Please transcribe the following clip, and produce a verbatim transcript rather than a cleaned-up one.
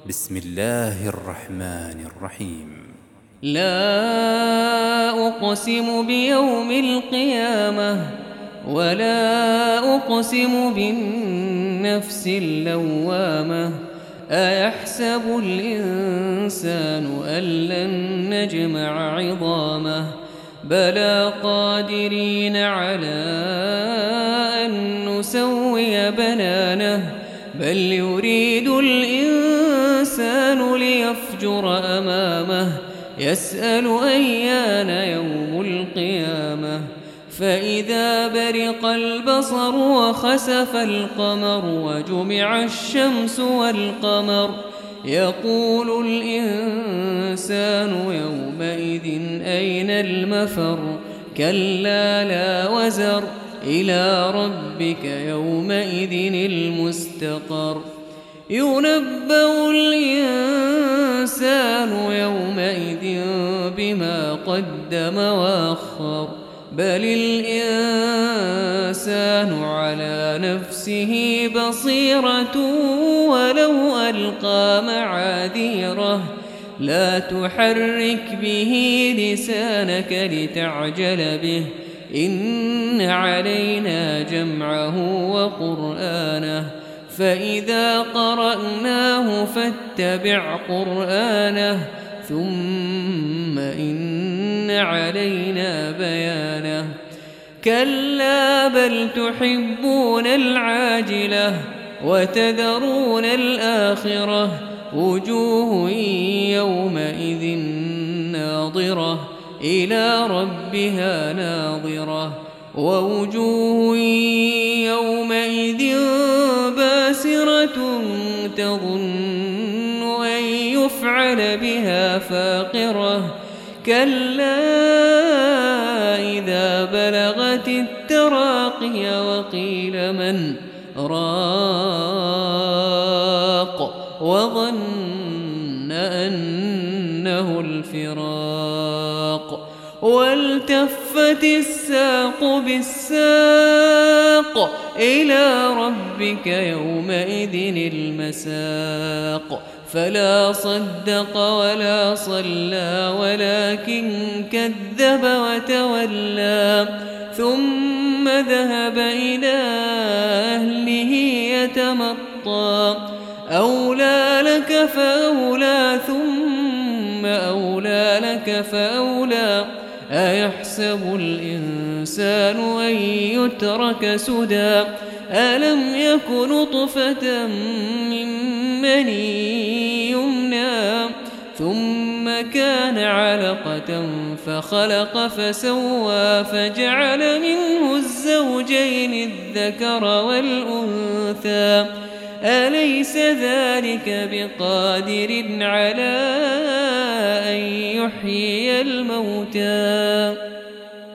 بسم الله الرحمن الرحيم. لا أقسم بيوم القيامة ولا أقسم بالنفس اللوامة. أيحسب الإنسان أن لن نجمع عظامه بلى قادرين على أن نسوي بنانه بل يريد الإنسان ليفجر أمامه يسأل أيان يوم القيامة فإذا برق البصر وخسف القمر وجمع الشمس والقمر يقول الإنسان يومئذ أين المفر كلا لا وزر إلى ربك يومئذ المستقر ينبأ الإنسان يومئذ بما قدم وأخر بل الإنسان على نفسه بصيرة ولو ألقى معاذيره لا تحرك به لسانك لتعجل به إن علينا جمعه وقرآنه فإذا قرأناه فاتبع قرآنه ثم إن علينا بيانه كلا بل تحبون العاجلة وتذرون الآخرة وجوه يومئذ ناظرة إلى ربها ناظرة ووجوه يومئذ باسرة تظن أن يفعل بها فاقرة كلا إذا بلغت التراقي وقيل من راق وظن أنه الفراق والتفت الساق بالساق إلى ربك يومئذ المساق فلا صدق ولا صلى ولكن كذب وتولى ثم ذهب إلى أهله يتمطى أولى لك فأولى ثم أولى لك فأولى أيحسب الإنسان أن يترك سدى ألم يك نطفة من مني يمنى ثم كان علقة فخلق فسوى فجعل منه الزوجين الذكر والأنثى أليس ذلك بقادر على أن يحيي الموتى